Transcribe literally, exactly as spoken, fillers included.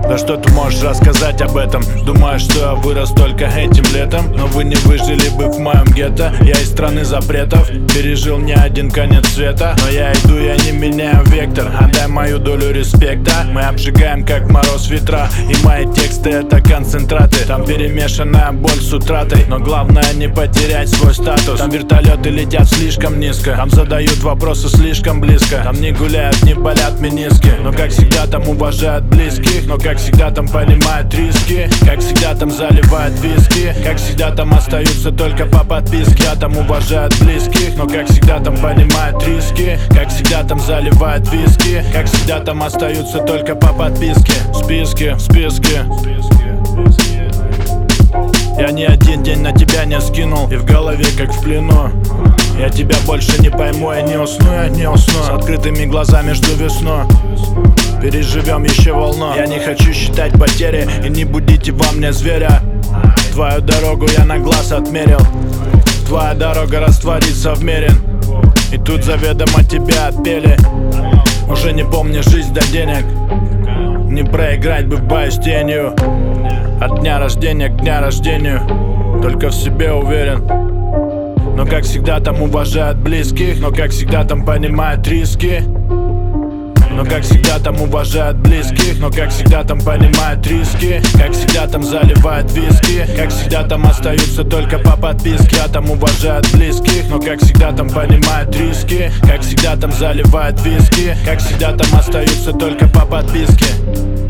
Да что ты можешь рассказать об этом? Думаю, что я вырос только этим летом. Но вы не выжили бы в моем гетто. Я из страны запретов, пережил не один конец света. Но я иду, я не меняю вектор. Отдай мою долю респекта. Мы обжигаем как мороз ветра. И мои тексты это концентраты. Там перемешанная боль с утратой. Но главное не потерять свой статус. Там вертолеты летят слишком низко. Там задают вопросы слишком близко. Там не гуляют, не болят мениски. Но как всегда там уважают близких. Но как всегда там понимают риски. Как всегда там заливают виски. Как всегда там остаются только по подписке. А там уважают близких. Но как всегда там понимают риски. Как всегда там заливают виски. Как всегда там остаются только по подписке. Списки, списки. Я ни один день на тебя не скинул. И в голове как в плену. Я тебя больше не пойму, я не усну, я не усну. С открытыми глазами жду весну. Переживем еще волну. Я не хочу считать потери. И не будите во мне зверя. Твою дорогу я на глаз отмерил. Твоя дорога растворится в мире. И тут заведомо тебя отпели. Уже не помню жизнь до денег. Не проиграть бы в бою с тенью. От дня рождения к дня рождению. Только в себе уверен. Но как всегда там уважают близких. Но как всегда там понимают риски. Но как всегда там уважают близких. Но как всегда там понимают риски. Как всегда там заливают виски. Как всегда там остаются только по подписке. А там уважают близких. Но как всегда там понимают риски. Как всегда там заливают виски. Как всегда там остаются только по подписке.